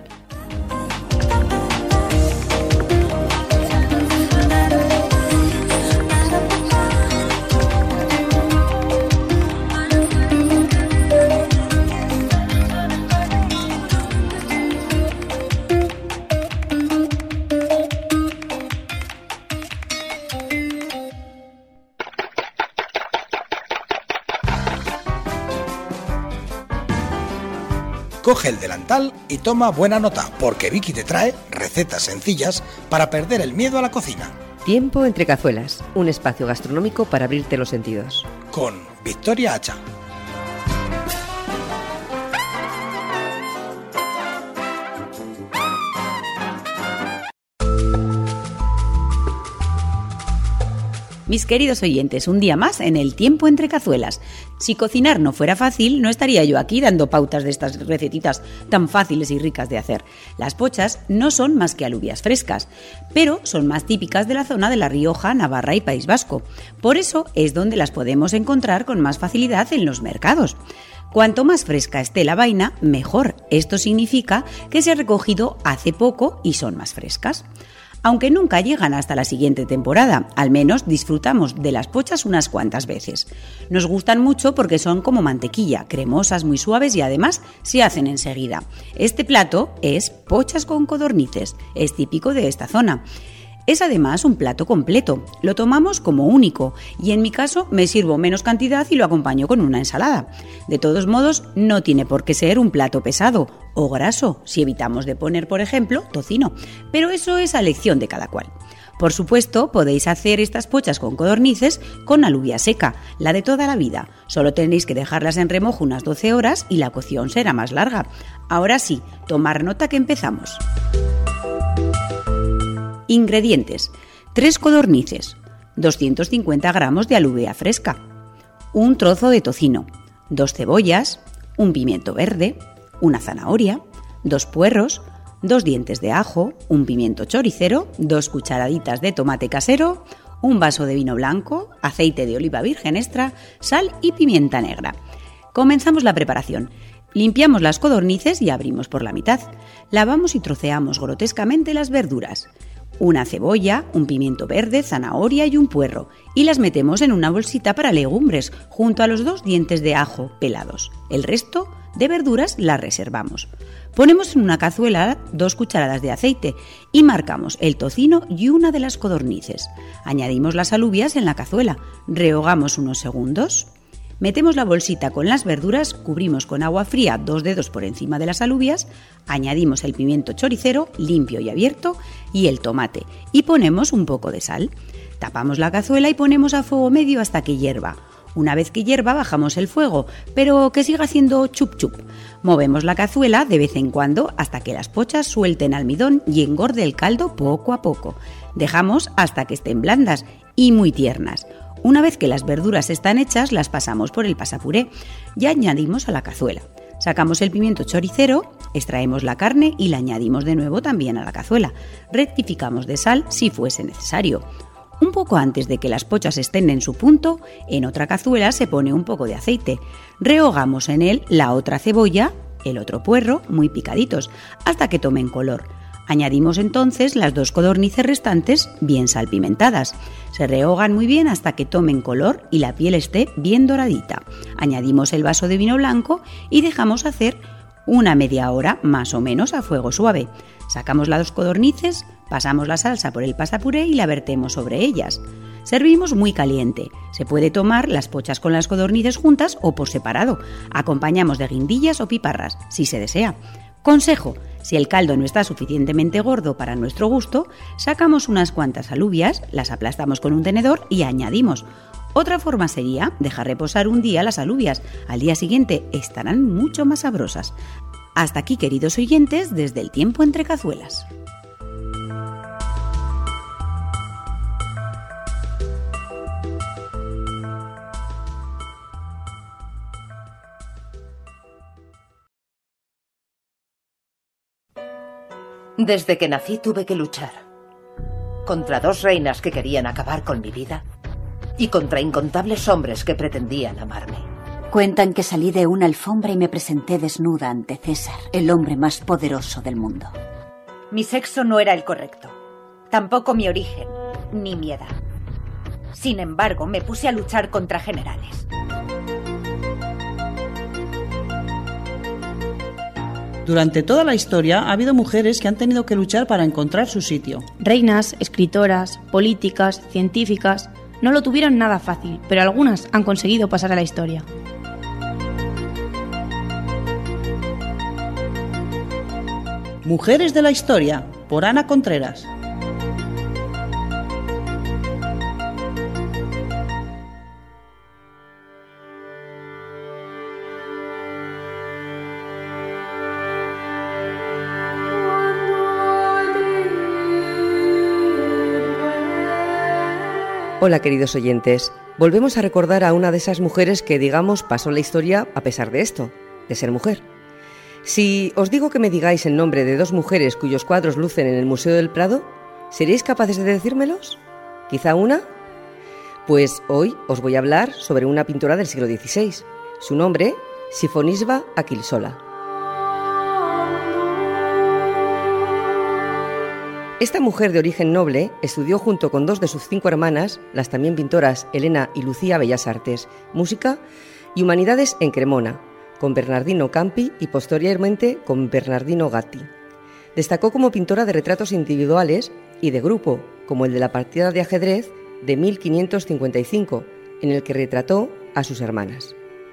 Coge el delantal y toma buena nota, porque Vicky te trae recetas sencillas para perder el miedo a la cocina. Tiempo entre cazuelas, un espacio gastronómico para abrirte los sentidos. Con Victoria Hacha. Mis queridos oyentes, un día más en el Tiempo entre cazuelas. Si cocinar no fuera fácil, no estaría yo aquí dando pautas de estas recetitas tan fáciles y ricas de hacer. Las pochas no son más que alubias frescas, pero son más típicas de la zona de La Rioja, Navarra y País Vasco. Por eso es donde las podemos encontrar con más facilidad en los mercados. Cuanto más fresca esté la vaina, mejor. Esto significa que se ha recogido hace poco y son más frescas. Aunque nunca llegan hasta la siguiente temporada, al menos disfrutamos de las pochas unas cuantas veces. Nos gustan mucho porque son como mantequilla, cremosas, muy suaves y además se hacen enseguida. Este plato es pochas con codornices, es típico de esta zona. Es además un plato completo, lo tomamos como único y en mi caso me sirvo menos cantidad y lo acompaño con una ensalada. De todos modos, no tiene por qué ser un plato pesado o graso si evitamos de poner, por ejemplo, tocino, pero eso es a elección de cada cual. Por supuesto, podéis hacer estas pochas con codornices con alubia seca, la de toda la vida. Solo tenéis que dejarlas en remojo unas 12 horas y la cocción será más larga. Ahora sí, tomar nota que empezamos. Ingredientes: 3 codornices, 250 gramos de alubia fresca, un trozo de tocino, 2 cebollas, un pimiento verde, una zanahoria, 2 puerros, 2 dientes de ajo, un pimiento choricero, 2 cucharaditas de tomate casero, un vaso de vino blanco, aceite de oliva virgen extra, sal y pimienta negra. Comenzamos la preparación. Limpiamos las codornices y abrimos por la mitad. Lavamos y troceamos grotescamente las verduras. Una cebolla, un pimiento verde, zanahoria y un puerro, y las metemos en una bolsita para legumbres, junto a los 2 dientes de ajo pelados. El resto de verduras las reservamos. Ponemos en una cazuela 2 cucharadas de aceite y marcamos el tocino y una de las codornices. Añadimos las alubias en la cazuela, rehogamos unos segundos. Metemos la bolsita con las verduras, cubrimos con agua fría 2 dedos por encima de las alubias, añadimos el pimiento choricero limpio y abierto y el tomate y ponemos un poco de sal. Tapamos la cazuela y ponemos a fuego medio hasta que hierva. Una vez que hierva bajamos el fuego, pero que siga haciendo chup chup. Movemos la cazuela de vez en cuando hasta que las pochas suelten almidón y engorde el caldo poco a poco. Dejamos hasta que estén blandas y muy tiernas. Una vez que las verduras están hechas, las pasamos por el pasapuré y añadimos a la cazuela. Sacamos el pimiento choricero, extraemos la carne y la añadimos de nuevo también a la cazuela. Rectificamos de sal si fuese necesario. Un poco antes de que las pochas estén en su punto, en otra cazuela se pone un poco de aceite. Rehogamos en él la otra cebolla, el otro puerro, muy picaditos, hasta que tomen color. Añadimos entonces las 2 codornices restantes bien salpimentadas. Se rehogan muy bien hasta que tomen color y la piel esté bien doradita. Añadimos el vaso de vino blanco y dejamos hacer una media hora más o menos a fuego suave. Sacamos las 2 codornices, pasamos la salsa por el pasapuré y la vertemos sobre ellas. Servimos muy caliente. Se puede tomar las pochas con las codornices juntas o por separado. Acompañamos de guindillas o piparras, si se desea. Consejo: si el caldo no está suficientemente gordo para nuestro gusto, sacamos unas cuantas alubias, las aplastamos con un tenedor y añadimos. Otra forma sería dejar reposar un día las alubias. Al día siguiente estarán mucho más sabrosas. Hasta aquí, queridos oyentes, desde el tiempo entre cazuelas. Desde que nací tuve que luchar. Contra 2 reinas que querían acabar con mi vida y contra incontables hombres que pretendían amarme. Cuentan que salí de una alfombra y me presenté desnuda ante César, el hombre más poderoso del mundo. Mi sexo no era el correcto. Tampoco mi origen, ni mi edad. Sin embargo, me puse a luchar contra generales. Durante toda la historia ha habido mujeres que han tenido que luchar para encontrar su sitio. Reinas, escritoras, políticas, científicas. No lo tuvieron nada fácil, pero algunas han conseguido pasar a la historia. Mujeres de la historia, por Ana Contreras. Hola, queridos oyentes. Volvemos a recordar a una de esas mujeres que, digamos, pasó la historia a pesar de esto, de ser mujer. Si os digo que me digáis el nombre de 2 mujeres cuyos cuadros lucen en el Museo del Prado, ¿seréis capaces de decírmelos? ¿Quizá una? Pues hoy os voy a hablar sobre una pintora del siglo XVI. Su nombre Sifonisba Aquilsola. Esta mujer de origen noble estudió junto con 2 de sus 5 hermanas, las también pintoras Elena y Lucía, Bellas Artes, Música y Humanidades en Cremona, con Bernardino Campi y posteriormente con Bernardino Gatti. Destacó como pintora de retratos individuales y de grupo, como el de la partida de ajedrez de 1555, en el que retrató a sus hermanas.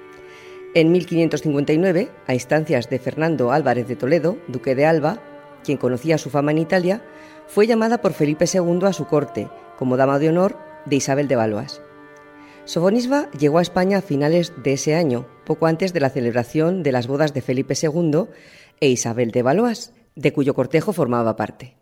En 1559, a instancias de Fernando Álvarez de Toledo, duque de Alba, quien conocía su fama en Italia, fue llamada por Felipe II a su corte como dama de honor de Isabel de Valois. Sofonisba llegó a España a finales de ese año, poco antes de la celebración de las bodas de Felipe II e Isabel de Valois, de cuyo cortejo formaba parte.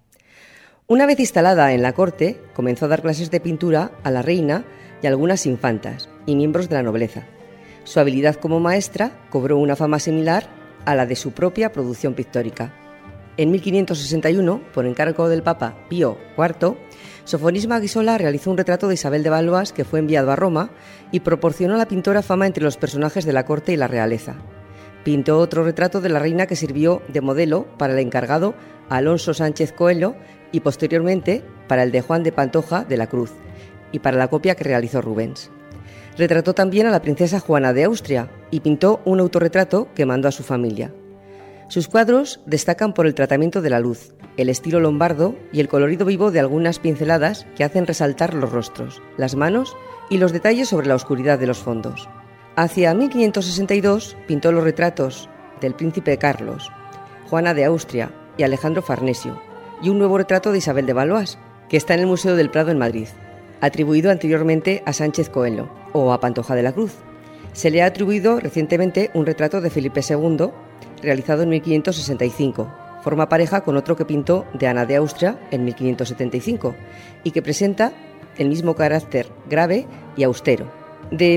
Una vez instalada en la corte, comenzó a dar clases de pintura a la reina y a algunas infantas y miembros de la nobleza. Su habilidad como maestra cobró una fama similar a la de su propia producción pictórica. En 1561, por encargo del Papa Pío IV, Sofonisba Aquilsola realizó un retrato de Isabel de Valois que fue enviado a Roma y proporcionó a la pintora fama entre los personajes de la corte y la realeza. Pintó otro retrato de la reina que sirvió de modelo para el encargado Alonso Sánchez Coelho y posteriormente para el de Juan de Pantoja de la Cruz y para la copia que realizó Rubens. Retrató también a la princesa Juana de Austria y pintó un autorretrato que mandó a su familia. Sus cuadros destacan por el tratamiento de la luz, el estilo lombardo y el colorido vivo de algunas pinceladas que hacen resaltar los rostros, las manos y los detalles sobre la oscuridad de los fondos. Hacia 1562 pintó los retratos del príncipe Carlos, Juana de Austria y Alejandro Farnesio, y un nuevo retrato de Isabel de Valois, que está en el Museo del Prado en Madrid, atribuido anteriormente a Sánchez Coelho o a Pantoja de la Cruz. Se le ha atribuido recientemente un retrato de Felipe II, realizado en 1565. Forma pareja con otro que pintó de Ana de Austria en 1575 y que presenta el mismo carácter grave y austero. De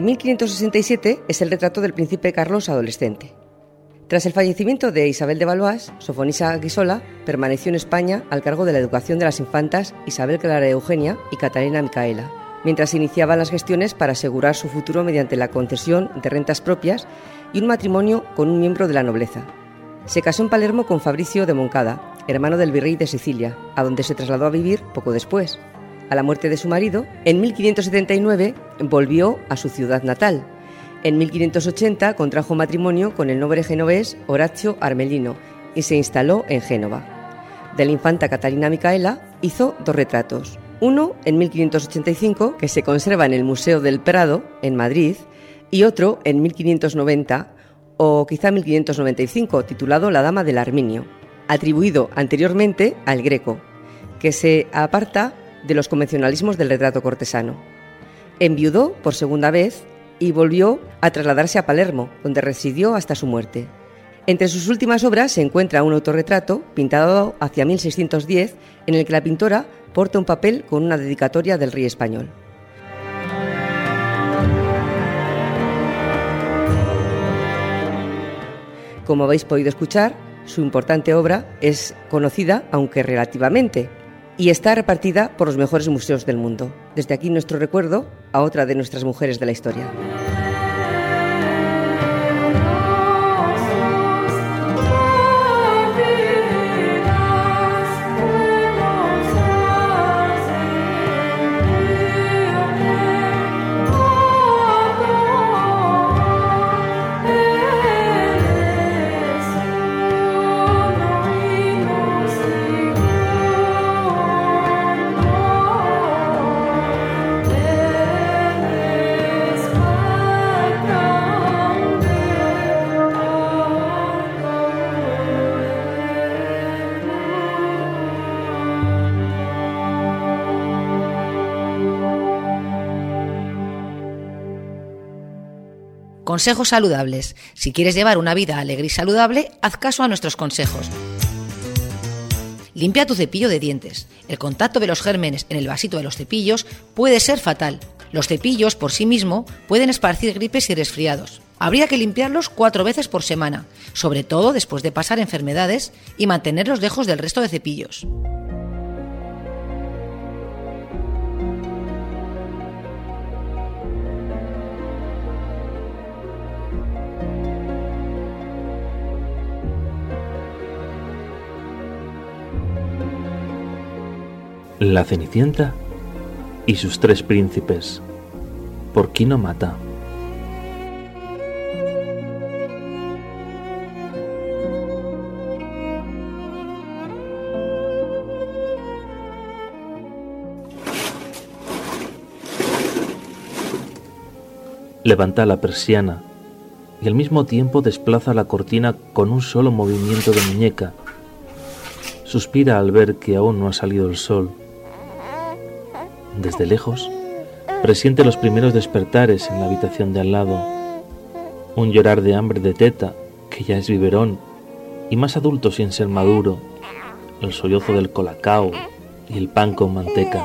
1567 es el retrato del príncipe Carlos adolescente. Tras el fallecimiento de Isabel de Valois, Sofonisba Aquilsola permaneció en España al cargo de la educación de las infantas Isabel Clara Eugenia y Catalina Micaela, mientras se iniciaban las gestiones para asegurar su futuro mediante la concesión de rentas propias y un matrimonio con un miembro de la nobleza. Se casó en Palermo con Fabricio de Moncada, hermano del virrey de Sicilia, a donde se trasladó a vivir poco después. A la muerte de su marido, en 1579 volvió a su ciudad natal. En 1580 contrajo matrimonio con el noble genovés Horacio Armelino y se instaló en Génova. De la infanta Catalina Micaela hizo 2 retratos. Uno en 1585, que se conserva en el Museo del Prado, en Madrid, y otro en 1590 o quizá 1595, titulado La Dama del Arminio, atribuido anteriormente al Greco, que se aparta de los convencionalismos del retrato cortesano. Enviudó por segunda vez y volvió a trasladarse a Palermo, donde residió hasta su muerte. Entre sus últimas obras se encuentra un autorretrato pintado hacia 1610, en el que la pintora porta un papel con una dedicatoria del rey español. Como habéis podido escuchar, su importante obra es conocida, aunque relativamente, y está repartida por los mejores museos del mundo. Desde aquí nuestro recuerdo a otra de nuestras mujeres de la historia. Consejos saludables. Si quieres llevar una vida alegre y saludable, haz caso a nuestros consejos. Limpia tu cepillo de dientes. El contacto de los gérmenes en el vasito de los cepillos puede ser fatal. Los cepillos por sí mismos pueden esparcir gripes y resfriados. Habría que limpiarlos 4 veces por semana, sobre todo después de pasar enfermedades, y mantenerlos lejos del resto de cepillos. La Cenicienta y sus 3 príncipes, por Kino Mata. Levanta la persiana y al mismo tiempo desplaza la cortina con un solo movimiento de muñeca. Suspira al ver que aún no ha salido el sol. Desde lejos, presiente los primeros despertares en la habitación de al lado. Un llorar de hambre de teta, que ya es biberón, y más adulto sin ser maduro. El sollozo del colacao y el pan con manteca.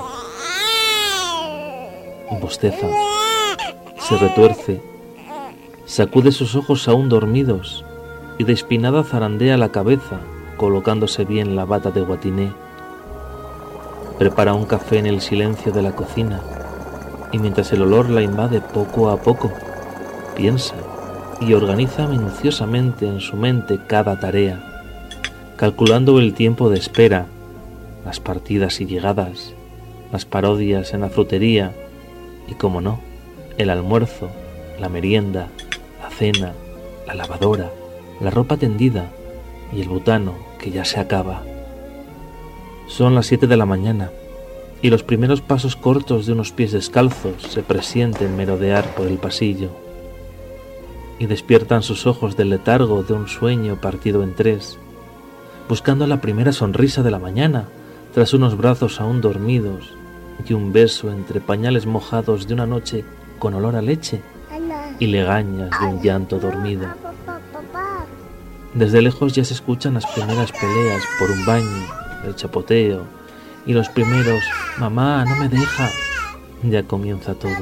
Bosteza. Se retuerce, sacude sus ojos aún dormidos y de espinada zarandea la cabeza, colocándose bien la bata de guatiné. Prepara un café en el silencio de la cocina y mientras el olor la invade poco a poco, piensa y organiza minuciosamente en su mente cada tarea, calculando el tiempo de espera, las partidas y llegadas, las parodias en la frutería y, como no, el almuerzo, la merienda, la cena, la lavadora, la ropa tendida y el butano que ya se acaba. Son las 7 de la mañana y los primeros pasos cortos de unos pies descalzos se presienten merodear por el pasillo y despiertan sus ojos del letargo de un sueño partido en 3, buscando la primera sonrisa de la mañana tras unos brazos aún dormidos y un beso entre pañales mojados de una noche con olor a leche y legañas de un llanto dormido. Desde lejos ya se escuchan las primeras peleas por un baño, el chapoteo y los primeros «mamá, no me deja». Ya comienza todo.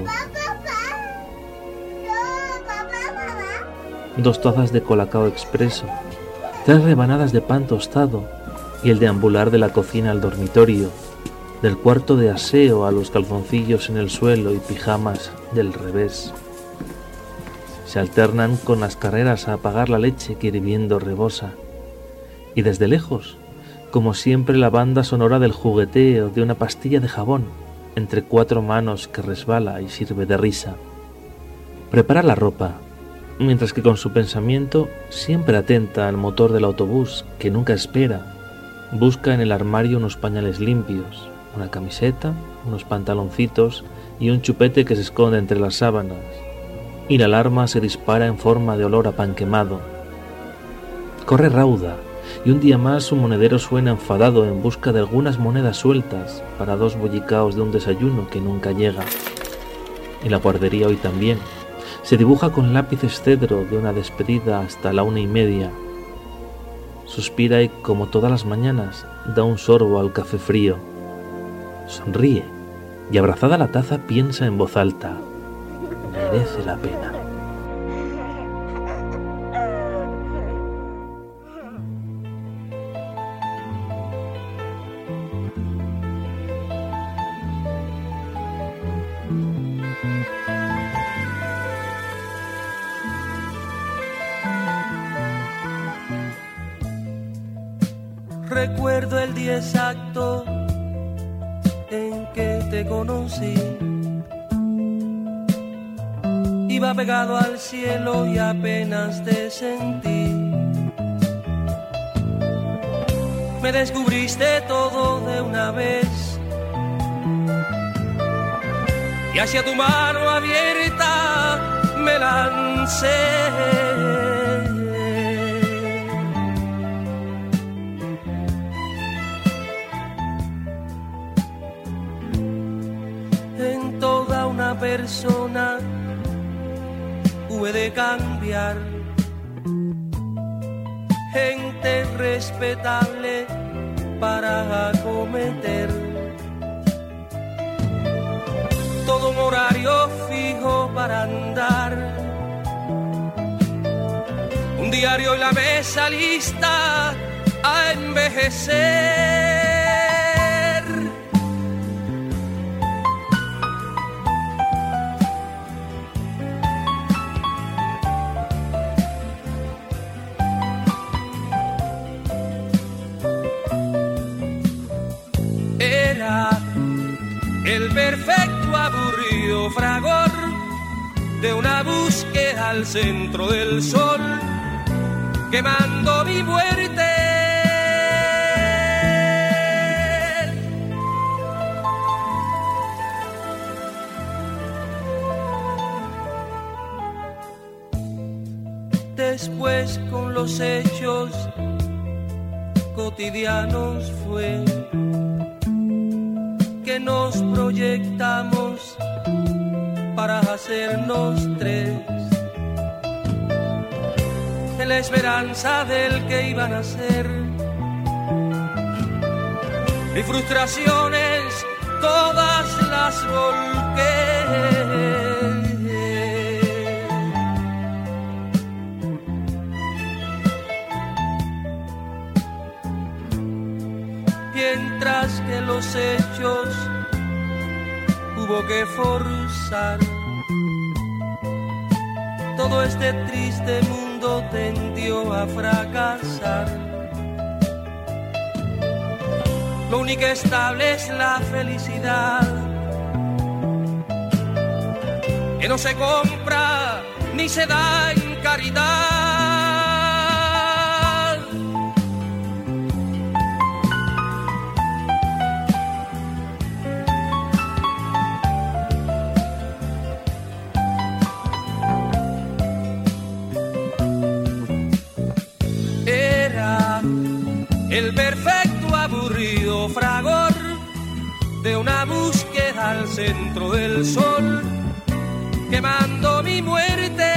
2 tazas de colacao expreso, 3 rebanadas de pan tostado y el deambular de la cocina al dormitorio, del cuarto de aseo a los calzoncillos en el suelo y pijamas del revés. Se alternan con las carreras a apagar la leche que hirviendo rebosa. Y desde lejos, como siempre, la banda sonora del jugueteo de una pastilla de jabón entre 4 manos que resbala y sirve de risa. Prepara la ropa, mientras que con su pensamiento, siempre atenta al motor del autobús que nunca espera, busca en el armario unos pañales limpios, una camiseta, unos pantaloncitos y un chupete que se esconde entre las sábanas, y la alarma se dispara en forma de olor a pan quemado. Corre rauda, y un día más su monedero suena enfadado en busca de algunas monedas sueltas para 2 bollicaos de un desayuno que nunca llega. Y la guardería hoy también se dibuja con lápices cedro de una despedida hasta la 1:30. Suspira y, como todas las mañanas, da un sorbo al café frío. Sonríe y, abrazada a la taza, piensa en voz alta: merece la pena. Recuerdo el día exacto en que te conocí. Iba pegado al cielo y apenas te sentí. Me descubriste todo de una vez y hacia tu mano abierta me lancé. En toda una persona hube de cambiar, gente respetable para acometer todo un horario fijo para andar, un diario en la mesa lista a envejecer. Era aburrido fragor de una búsqueda al centro del sol, quemando mi muerte. Después con los hechos cotidianos fue que nos proyectamos para hacernos tres, en la esperanza del que iban a ser. Y frustraciones todas las volqué. Mientras que los hechos hubo que forzar, todo este triste mundo tendió a fracasar. Lo único estable es la felicidad, que no se compra ni se da en caridad. El perfecto aburrido fragor de una búsqueda al centro del sol, quemando mi muerte.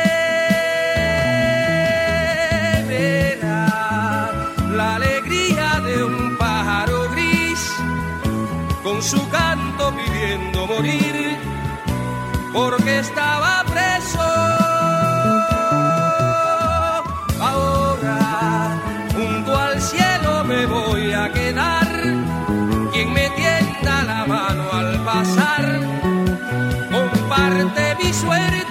Era la alegría de un pájaro gris, con su canto pidiendo morir, porque estaba preso. Ahora junto al cielo me voy a quedar, quien me tienda la mano al pasar comparte mi suerte.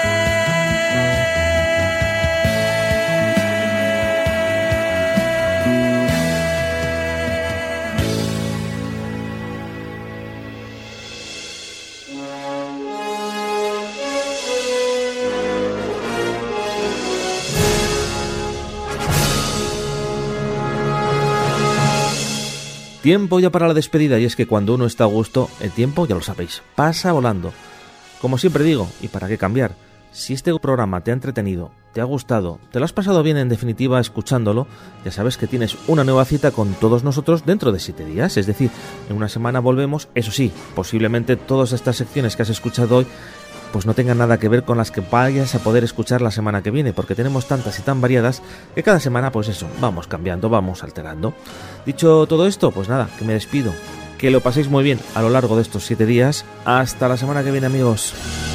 Tiempo ya para la despedida, y es que cuando uno está a gusto, el tiempo, ya lo sabéis, pasa volando. Como siempre digo, y para qué cambiar, si este programa te ha entretenido, te ha gustado, te lo has pasado bien en definitiva escuchándolo, ya sabes que tienes una nueva cita con todos nosotros dentro de 7 días, es decir, en una semana volvemos. Eso sí, posiblemente todas estas secciones que has escuchado hoy pues no tengan nada que ver con las que vayas a poder escuchar la semana que viene, porque tenemos tantas y tan variadas que cada semana, pues eso, vamos cambiando, vamos alterando. Dicho todo esto, pues nada, que me despido. Que lo paséis muy bien a lo largo de estos 7 días. Hasta la semana que viene, amigos.